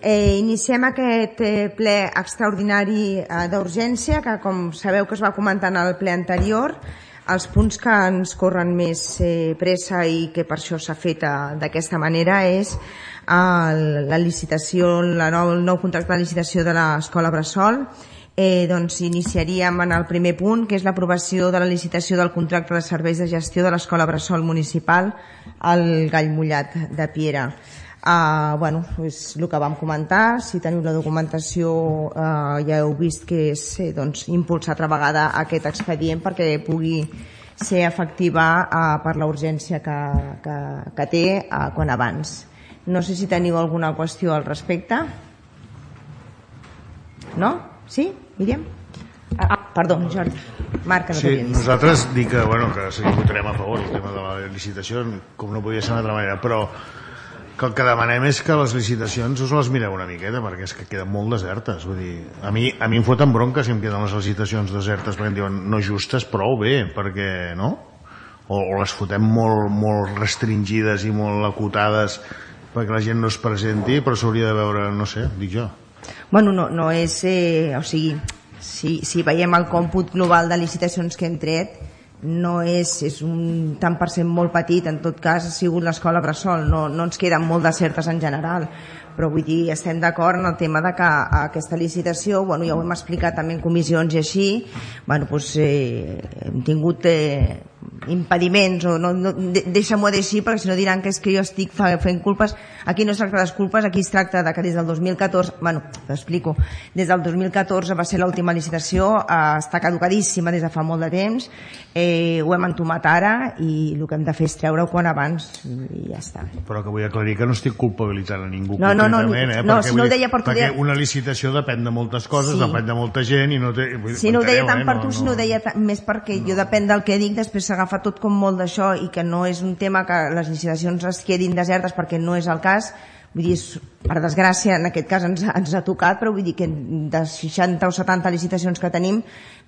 Iniciem aquest ple extraordinari d'urgència, que com sabeu que es va comentar en el ple anterior, els punts que ens corren més pressa i que per això s'ha fet d'aquesta manera és la licitació, el nou contracte de licitació de l'escola Bressol. Doncs iniciaríem en el primer punt, que és l'aprovació de la licitació del contracte de serveis de gestió de l'escola Bressol municipal al Gall Mullat de Piera. És el que vam comentar. Si teniu la documentació ja heu vist que és impulsar altra vegada aquest expedient perquè pugui ser efectiva per la urgència que té quan abans. No sé si teniu alguna qüestió al respecte. No? Sí? Míriam? Perdó, Jordi. Marc, que no sí, nosaltres dic que sí, votarem a favor el tema de la licitació, com no podia ser d'una altra manera, però que el que demanem és que les licitacions us les mireu una miqueta, perquè és que queden molt desertes. Vull dir, a mi em foten bronca si em queden les licitacions desertes, perquè em diuen no justes, prou bé, perquè no? O les fotem molt restringides i molt acotades perquè la gent no es presenti, però s'hauria de veure, no sé, dic jo. No és... O sigui, si veiem el còmput global de licitacions que hem tret, no és un tant per cent molt petit. En tot cas ha sigut l'escola Bressol, no ens queden molt desertes en general, però vull dir, estem d'acord en el tema de que aquesta licitació, ja ho hem explicat també en comissions i així, hem tingut impediments, o deixa-m'ho dir així, perquè si no diran que és que jo estic fent culpes. Aquí no es tracta de culpes, aquí es tracta de que des del 2014, t'explico, des del 2014 va ser l'última licitació, està caducadíssima des de fa molt de temps, ho hem entomat ara i el que hem de fer és treure-ho quan abans i ja està. Però que vull aclarir que no estic culpabilitzant a ningú concretament, si no ho deia per tu, perquè una licitació depèn de moltes coses, depèn de molta gent i no té... Si no ho deia tant per tu, si no ho deia més perquè jo depèn del que dic, després s'agafa tot com molt d'això i que no és un tema que les licitacions es quedin desertes perquè no és el cas. Vull dir, per desgràcia en aquest cas ens ha tocat, però vull dir que de 60 o 70 licitacions que tenim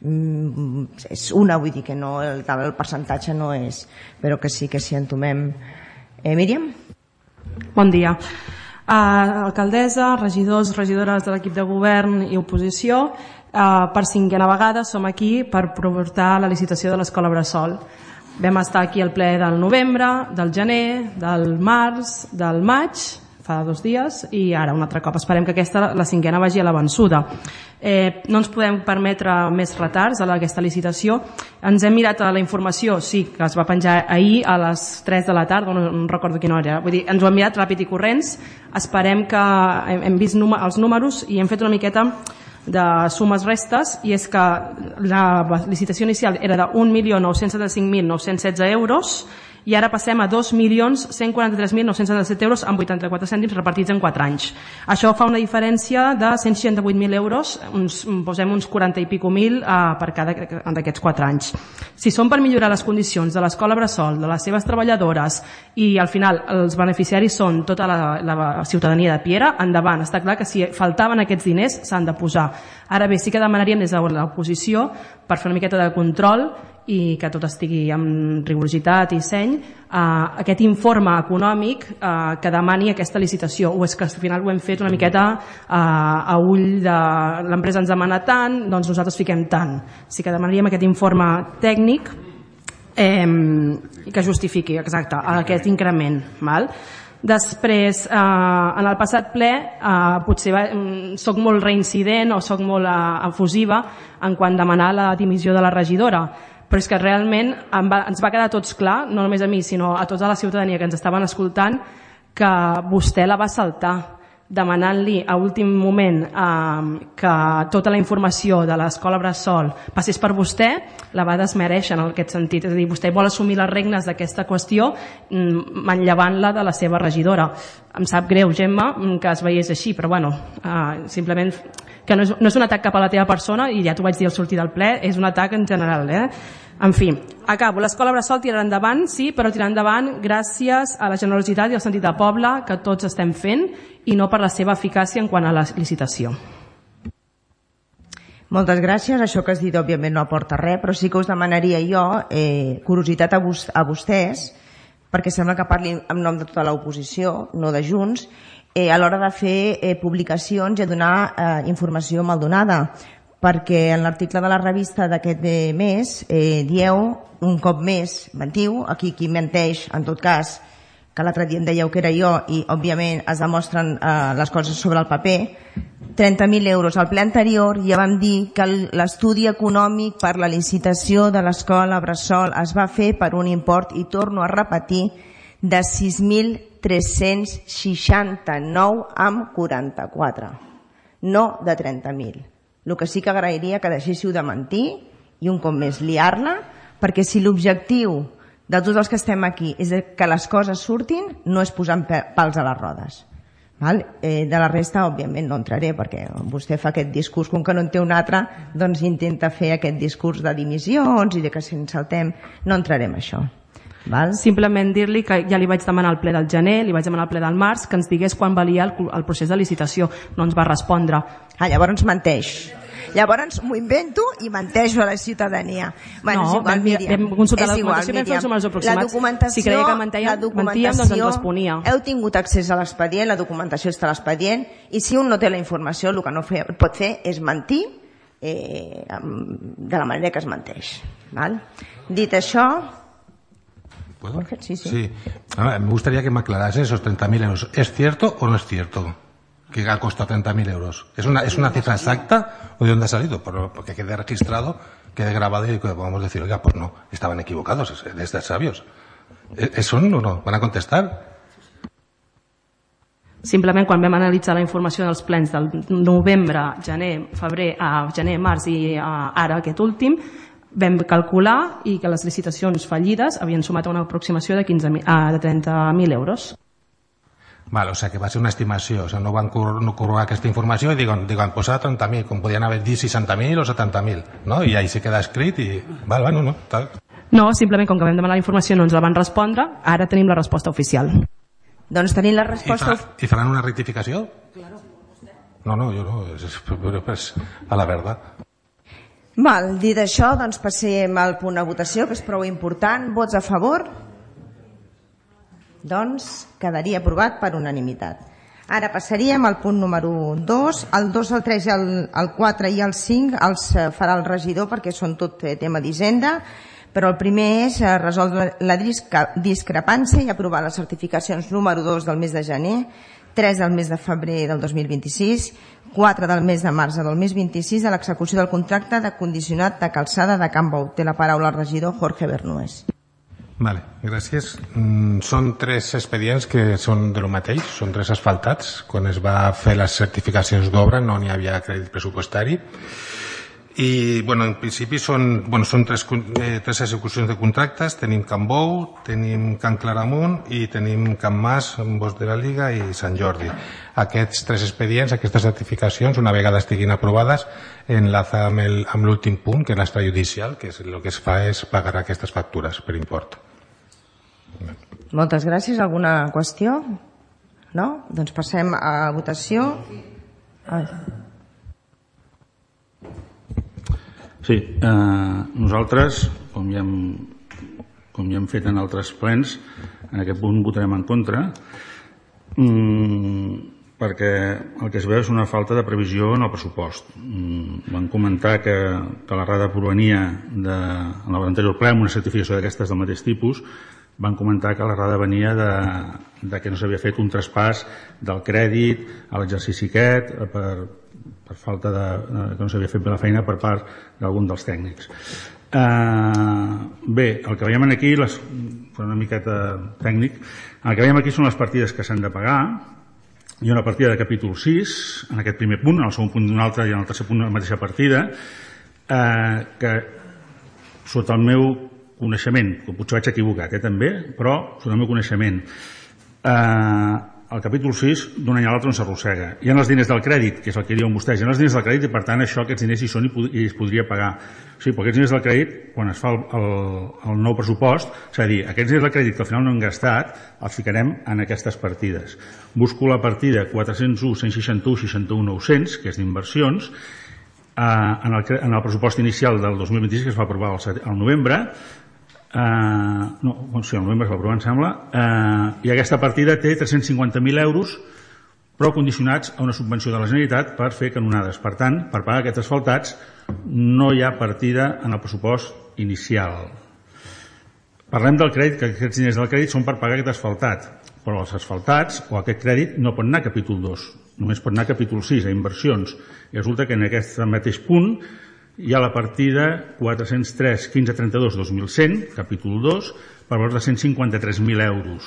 és una, vull dir que no, el percentatge no és, però que sí entomem. Míriam? Bon dia. Alcaldessa, regidors, regidores de l'equip de govern i oposició, per 5a vegada som aquí per portar la licitació de l'escola Bressol. Vam estar aquí al ple del novembre, del gener, del març, del maig, fa 2 dies, i ara un altre cop. Esperem que aquesta, la 5a, vagi a la vençuda. No ens podem permetre més retards a aquesta licitació. Ens hem mirat la informació, sí, que es va penjar ahir a les 3 de la tarda, no recordo quina hora. Vull dir, ens ho hem mirat ràpid i corrents. Esperem que hem vist els números i hem fet una miqueta de sumes restes, i és que la licitació inicial era de 1.975.916 euros i ara passem a 2.143.977 euros amb 84 cèntims repartits en 4 anys. Això fa una diferència de 168.000 euros, posem uns 40 i pico mil per cada d'aquests 4 anys. Si són per millorar les condicions de l'escola Bressol, de les seves treballadores, i al final els beneficiaris són tota la ciutadania de Piera, endavant. Està clar que si faltaven aquests diners s'han de posar. Ara bé, sí que demanaríem des de l'oposició, per fer una miqueta de control i que tot estigui amb rigorositat i seny, aquest informe econòmic que demani aquesta licitació. O és que al final ho hem fet una miqueta a ull de l'empresa ens demana tant, doncs nosaltres fiquem tant. Sí que demanaríem aquest informe tècnic que justifiqui exacte aquest increment. Després, en el passat ple, potser soc molt reincident o soc molt efusiva en quant a demanar la dimissió de la regidora, però és que realment ens va quedar a tots clar, no només a mi sinó a tota la ciutadania que ens estaven escoltant, que vostè la va saltar demanant-li a últim moment que tota la informació de l'escola Bressol passés per vostè. La va desmereixer en aquest sentit, és a dir, vostè vol assumir les regnes d'aquesta qüestió manllevant-la de la seva regidora. Em sap greu, Gemma, que es veiés així, però bueno, simplement que no és un atac cap a la teva persona, i ja t'ho vaig dir al sortir del ple, és un atac en general. En fi, acabo. L'escola Bressol tirarà endavant, sí, però tirarà endavant gràcies a la generositat i al sentit de poble que tots estem fent i no per la seva eficàcia en quant a la licitació. Moltes gràcies. Això que has dit òbviament no aporta res, però sí que us demanaria jo curiositat a vostès, perquè sembla que parli en nom de tota l'oposició, no de Junts, a l'hora de fer publicacions i a donar informació mal donada, perquè en l'article de la revista d'aquest mes dieu un cop més, mentiu, aquí qui menteix en tot cas, que l'altre dia em dèieu que era jo i òbviament es demostren les coses sobre el paper, 30.000 euros. Al ple anterior ja vam dir que l'estudi econòmic per la licitació de l'escola Bressol es va fer per un import, i torno a repetir, de 6.369,44, no de 30.000. El que sí que agrairia que deixéssiu de mentir i un cop més liar-la, perquè si l'objectiu de tots els que estem aquí és que les coses surtin, no és posant pals a les rodes. De la resta, òbviament, no entraré, perquè vostè fa aquest discurs, com que no en té un altre, doncs intenta fer aquest discurs de dimissions i de que si ens saltem, no entrarem en això. Simplement dir-li que ja li vaig demanar al ple del gener, li vaig demanar al ple del març, que ens digués quan valia el procés de licitació. No ens va respondre. Llavors menteix. Llavors m'ho invento i menteixo a la ciutadania. Hem consultat la documentació i vam fer els números aproximats. Si creia que mentíem, doncs ens responia. Heu tingut accés a l'expedient, la documentació està a l'expedient, i si un no té la informació, el que no pot fer és mentir de la manera que es menteix. Dit això... ¿Puedo? Sí. Me gustaría que me aclarase esos 30.000 euros. ¿Es cierto o no es cierto que ha costado 30.000 euros? ¿Es una cifra exacta o de dónde ha salido? Porque quede registrado, quede grabado y podamos decir, oiga, pues no, estaban equivocados, de ser sabios. ¿Eso no? ¿Van a contestar? Simplement, quan vam analitzar la informació dels plens del novembre, gener, febrer, gener, març i ara aquest últim, vam calcular i que les licitacions fallides havien sumat a una aproximació de 30.000 euros. Vale, o sea que va ser una estimació, o sea, no van corroborar aquesta informació i diuen posar 30.000, com podien haver dit 60.000 o 70.000, no? I ahí se queda escrit i... no, tal. No, simplement com que vam demanar la informació no ens la van respondre, ara tenim la resposta oficial. Doncs tenim la resposta... I faran una rectificació? No, jo no, és a la verdad. Dit això, doncs passem al punt de votació, que és prou important. Vots a favor? Doncs quedaria aprovat per unanimitat. Ara passaríem al punt número 2. El 2, el 3, el 4 i el 5 els farà el regidor perquè són tot tema d'Hisenda, però el primer és resoldre la discrepància i aprovar les certificacions número 2 del mes de gener, 3 del mes de febrer del 2026, 4 del mes de març del mes 26 de l'execució del contracte de condicionat de calçada de Can Bou. Té la paraula el regidor Jorge Bernués. Vale, gràcies. Són 3 expedients que són de lo mateix, són 3 asfaltats. Quan es va fer les certificacions d'obra no n'hi havia crèdit pressupostari. I, en principi són 3 execucions de contractes. Tenim Can Bou, tenim Can Claramunt i tenim Can Mas, Bosc de la Liga i Sant Jordi. Aquests 3 expedients, aquestes certificacions, una vegada estiguin aprovades, enlaça amb l'últim punt, que és l'extrajudicial, que el que es fa és pagar aquestes factures per import. Moltes gràcies. Alguna qüestió? No? Doncs passem a votació. Sí, nosaltres, com ja hem fet en altres plens, en aquest punt votarem en contra, perquè el que es veu és una falta de previsió en el pressupost. Van comentar que la RADA provenia en l'anterior ple, amb una certificació d'aquestes del mateix tipus, van comentar que la RADA venia de que no s'havia fet un traspàs del crèdit a l'exercici aquest per falta que no s'havia fet bé la feina per part d'algun dels tècnics. Bé, el que veiem aquí, per una miqueta tècnic, el que veiem aquí són les partides que s'han de pagar. Hi ha una partida de capítol 6, en aquest primer punt, en el segon punt d'un altre i en el tercer punt una mateixa partida, que sota el meu coneixement, que potser vaig equivocat també, però sota el meu coneixement, el capítol 6 d'un any a l'altre on s'arrossega. Hi ha els diners del crèdit, que és el que diuen vostès, hi ha els diners del crèdit i per tant aquests diners hi són i es podria pagar. Sí, però aquests diners del crèdit, quan es fa el nou pressupost, és a dir, aquests diners del crèdit que al final no han gastat, els ficarem en aquestes partides. Busco la partida 401, 161, 61, 900, que és d'inversions, en el pressupost inicial del 2026, que es va aprovar al novembre, el novembre es va aprovar, em sembla, i aquesta partida té 350.000 euros però condicionats a una subvenció de la Generalitat per fer canonades. Per tant, per pagar aquests asfaltats no hi ha partida en el pressupost inicial. Parlem del crèdit, que aquests diners del crèdit són per pagar aquest asfaltat, però els asfaltats o aquest crèdit no pot anar a capítol 2, només pot anar a capítol 6, a inversions. I resulta que en aquest mateix punt hi ha la partida 403 1532 2100, capítol 2, per valor de 153.000 euros.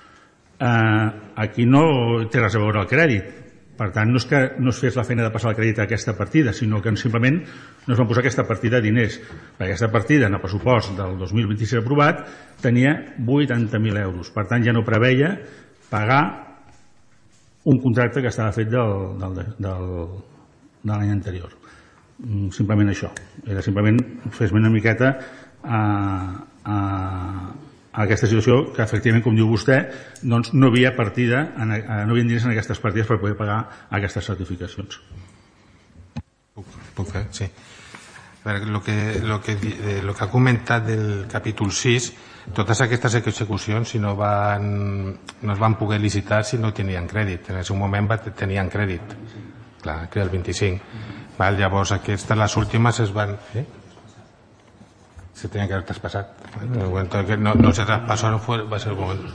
Aquí no té res a veure el crèdit. Per tant, no és que no es fes la feina de passar el crèdit a aquesta partida, sinó que simplement no es van posar aquesta partida de diners. Aquesta partida, en el pressupost del 2026 aprovat, tenia 80.000 euros. Per tant, ja no preveia pagar un contracte que estava fet de l'any anterior. Simplement això. Era simplement fer-me una miqueta a aquesta situació que, efectivament, com diu vostè, doncs no havia partida, no hi havia diners en aquestes partides per poder pagar aquestes certificacions. Puc fer? Sí. A veure, lo que ha comentat del capítol 6, totes aquestes execucions no es van poder licitar si no tenien crèdit. En el seu moment tenien crèdit. Clar, que el 25. Llavors, aquestes, les últimes, es van... Se tenía que haber traspasado. En el momento que no se traspasó, va a ser el momento.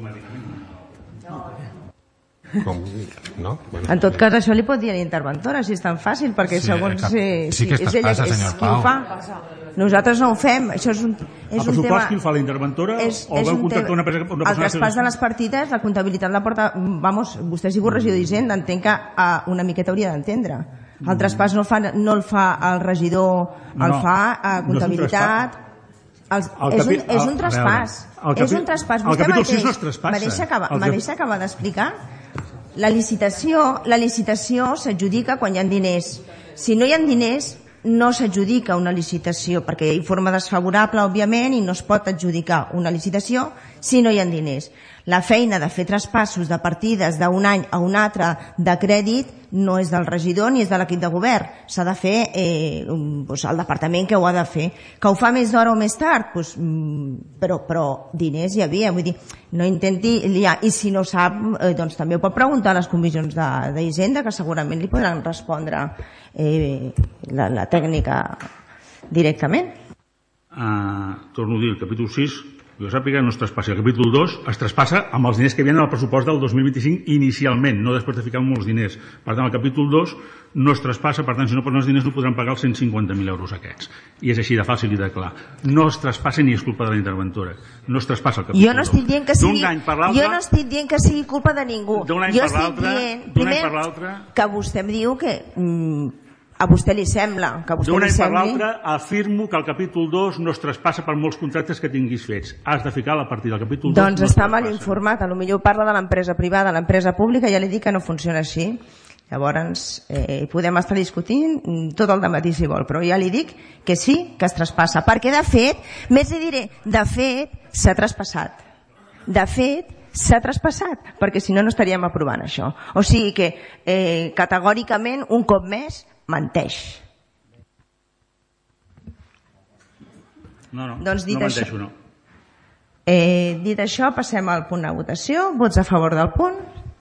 No? Bueno, en tot cas, això li pot dir a l'interventora, si és tan fàcil, perquè segons sí que es traspassa, senyor Pau. Nosaltres no ho fem. Això és un tema... Qui ho fa, la interventora? O veu contractar una persona? El traspàs de les partides, la comptabilitat la porta... Vamos, vostè ha sigut regidor d'Hisenda, entenc que una miqueta hauria d'entendre. El traspàs no el fa el regidor, el fa a comptabilitat. És un traspàs. És un traspàs. El capítol 6 no es traspassa. Me deixa acabar d'explicar? La licitació s'adjudica quan hi ha diners. Si no hi ha diners, no s'adjudica una licitació, perquè hi ha forma desfavorable, òbviament, i no es pot adjudicar una licitació si no hi ha diners. La feina de fer traspassos de partides d'un any a un altre de crèdit no és del regidor ni és de l'equip de govern. S'ha de fer el departament que ho ha de fer. Que ho fa més d'hora o més tard? Però diners hi havia. Vull dir, no intenti liar. I si no sap, doncs també ho pot preguntar a les comissions d'Hisenda, que segurament li podran respondre la tècnica directament. Torno a dir, el capítol 6... Jo sàpiga, no es traspassa. El capítol 2 es traspassa amb els diners que havien en el pressupost del 2025 inicialment, no després de ficar molts diners. Per tant, el capítol 2 no es traspassa, per tant, si no posen els diners no podran pagar els 150.000 euros aquests. I és així de fàcil i de clar. No es traspassa ni és culpa de la interventora. No es traspassa el capítol 2. Jo no estic dient que sigui culpa de ningú. D'un any per l'altre... Primer, que vostè em diu que... a vostè li sembla que a vostè d'un li any per sembli... l'altre afirmo que el capítol 2 no es traspassa per molts contractes que tinguis fets. Has de ficar la partida del capítol 2. Doncs està mal informat, potser parla de l'empresa privada, l'empresa pública ja li dic que no funciona així. Llavors podem estar discutint tot el dematí si vol, però ja li dic que sí que es traspassa, perquè de fet, més li diré, de fet s'ha traspassat. De fet s'ha traspassat, perquè si no no estaríem aprovant això. O sigui que categòricament un cop més menteix. Doncs dit això, menteixo, no. Dit això, passem al punt de votació. Vots a favor del punt?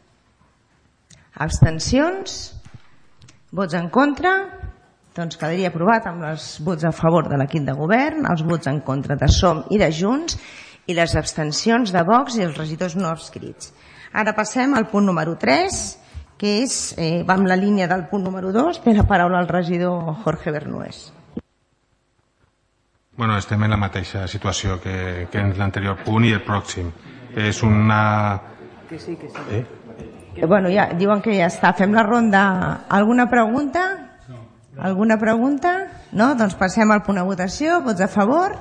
Abstencions? Vots en contra? Doncs quedaria aprovat amb els vots a favor de l'equip de govern, els vots en contra de SOM i de Junts i les abstencions de Vox i els regidors no adscrits. Ara passem al punt número 3, que va en la línia del punt número 2. Té la paraula el regidor Jorge Bernués. Bueno, estem en la mateixa situació que en l'anterior punt i el pròxim. És una... Que sí. Bueno, ja, diuen que ja està. Fem la ronda. Alguna pregunta? Alguna pregunta? No? Doncs passem al punt de votació. Vots a favor?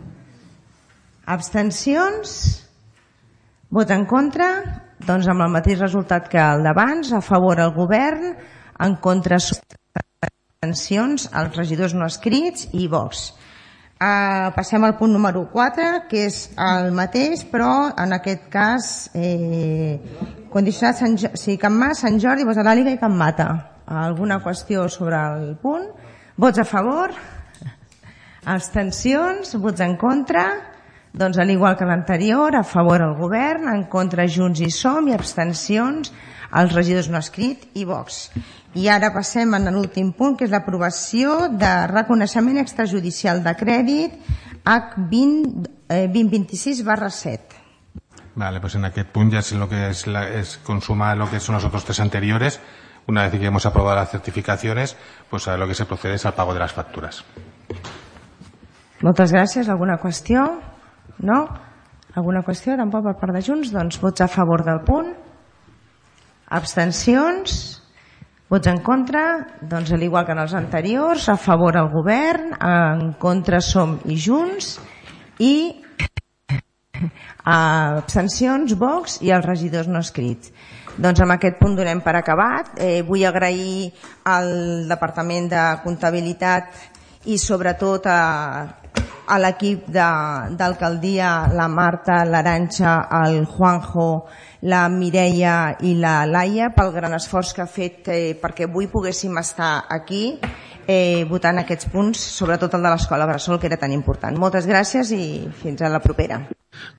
Abstencions? Vots en contra? Doncs amb el mateix resultat que el d'abans, a favor el govern, en contra abstencions, els regidors no escrits i Vox. Passem al punt número 4, que és el mateix, però en aquest cas condicionat Can Mas, Sant Jordi, Bosch de l'Àliga i Can Mata. Alguna qüestió sobre el punt? Vots a favor? Abstencions? Vots en contra? Doncs al igual que l'anterior, a favor el govern, en contra Junts i SOM i abstencions els regidors no escrits i Vox. I ara passem a l'últim punt, que és l'aprovació de reconeixement extrajudicial de crèdit H2026/7. Vale, pues en aquest punt ya es lo que es consuma lo que son los otros tres anteriores. Una vez que hemos aprobado las certificaciones, pues a lo que se procede es al pago de las facturas. Moltes gràcies. Alguna qüestió? No? Alguna qüestió? Tampoc per part de Junts? Doncs vots a favor del punt. Abstencions? Vots en contra? Doncs al igual que en els anteriors, a favor el govern, en contra som i Junts, i abstencions, Vox i els regidors no escrits. Doncs amb aquest punt donem per acabat. Vull agrair al Departament de Comptabilitat i sobretot a l'equip d'alcaldia, la Marta, l'Arantxa, el Juanjo, la Mireia i la Laia, pel gran esforç que ha fet perquè avui poguéssim estar aquí votant aquests punts, sobretot el de l'escola bressol, que era tan important. Moltes gràcies i fins a la propera.